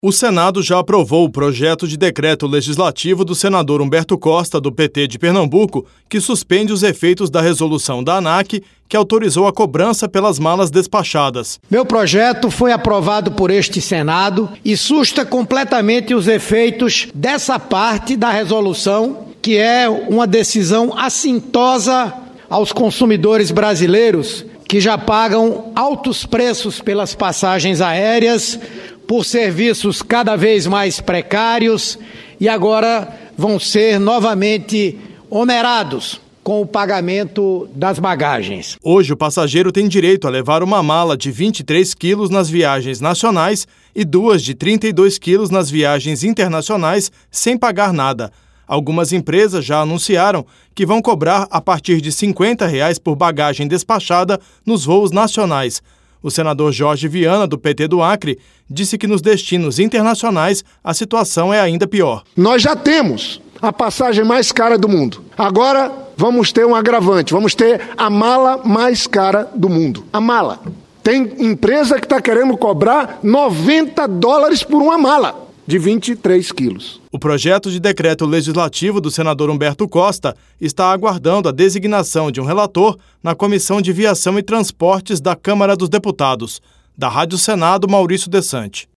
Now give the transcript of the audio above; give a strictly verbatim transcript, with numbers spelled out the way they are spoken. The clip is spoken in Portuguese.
O Senado já aprovou o projeto de decreto legislativo do senador Humberto Costa, do P T de Pernambuco, que suspende os efeitos da resolução da ANAC, que autorizou a cobrança pelas malas despachadas. Meu projeto foi aprovado por este Senado e susta completamente os efeitos dessa parte da resolução, que é uma decisão assintosa aos consumidores brasileiros, que já pagam altos preços pelas passagens aéreas, por serviços cada vez mais precários e agora vão ser novamente onerados com o pagamento das bagagens. Hoje o passageiro tem direito a levar uma mala de vinte e três quilos nas viagens nacionais e duas de trinta e dois quilos nas viagens internacionais sem pagar nada. Algumas empresas já anunciaram que vão cobrar a partir de cinquenta reais por bagagem despachada nos voos nacionais. O senador Jorge Viana, do P T do Acre, disse que nos destinos internacionais a situação é ainda pior. Nós já temos a passagem mais cara do mundo. Agora vamos ter um agravante, vamos ter a mala mais cara do mundo. A mala. Tem empresa que está querendo cobrar noventa dólares por uma mala de vinte e três quilos. O projeto de decreto legislativo do senador Humberto Costa está aguardando a designação de um relator na Comissão de Viação e Transportes da Câmara dos Deputados. Da Rádio Senado, Maurício Desante.